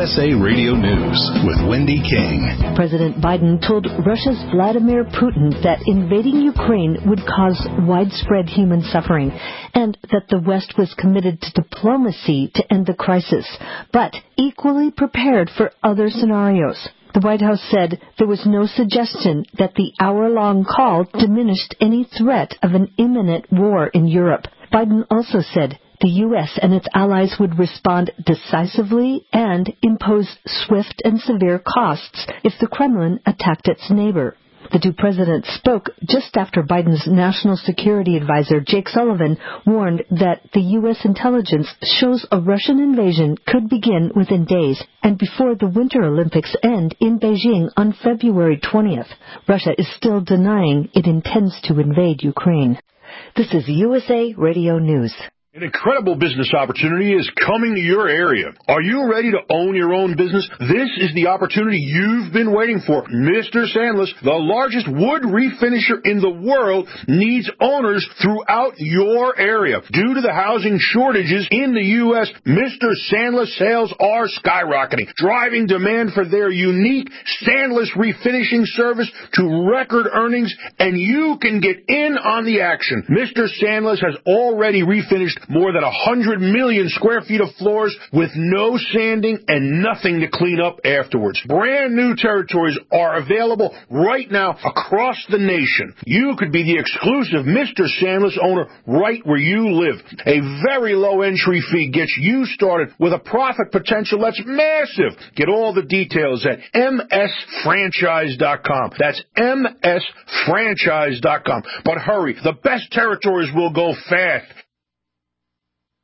USA Radio News with Wendy King. President Biden told Russia's Vladimir Putin that invading Ukraine would cause widespread human suffering and that the West was committed to diplomacy to end the crisis, but equally prepared for other scenarios. The White House said there was no suggestion that the hour-long call diminished any threat of an imminent war in Europe. Biden also said the U.S. and its allies would respond decisively and impose swift and severe costs if the Kremlin attacked its neighbor. The two presidents spoke just after Biden's national security advisor, Jake Sullivan, warned that the U.S. intelligence shows a Russian invasion could begin within days and before the Winter Olympics end in Beijing on February 20th. Russia is still denying it intends to invade Ukraine. This is USA Radio News. An incredible business opportunity is coming to your area. Are you ready to own your own business? This is the opportunity you've been waiting for. Mr. Sandless, the largest wood refinisher in the world, needs owners throughout your area. Due to the housing shortages in the U.S., Mr. Sandless sales are skyrocketing, driving demand for their unique Sandless refinishing service to record earnings, and you can get in on the action. Mr. Sandless has already refinished more than 100 million square feet of floors with no sanding and nothing to clean up afterwards. Brand new territories are available right now across the nation. You could be the exclusive Mr. Sandless owner right where you live. A very low entry fee gets you started with a profit potential that's massive. Get all the details at msfranchise.com. That's msfranchise.com. But hurry, the best territories will go fast.